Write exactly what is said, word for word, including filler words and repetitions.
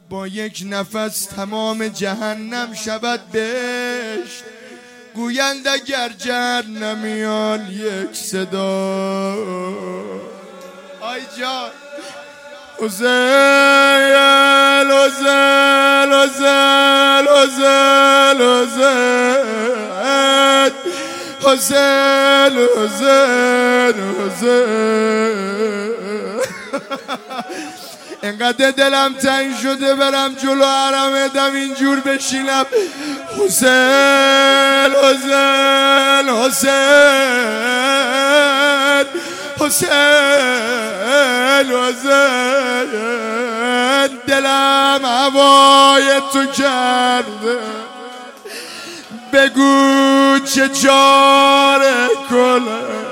با یک نفس تمام جهنم شود بهشت. گویند اگر جهنمیان یک صدا آی جان حسین حسین حسین حسین حسین حسین حسین حسین انقدر دلم تنگ شده برم جلو حرمتم اینجور بشینم حسین حسین حسین حسین حسین دلم هوای تو کرده بگو چه چاره کنم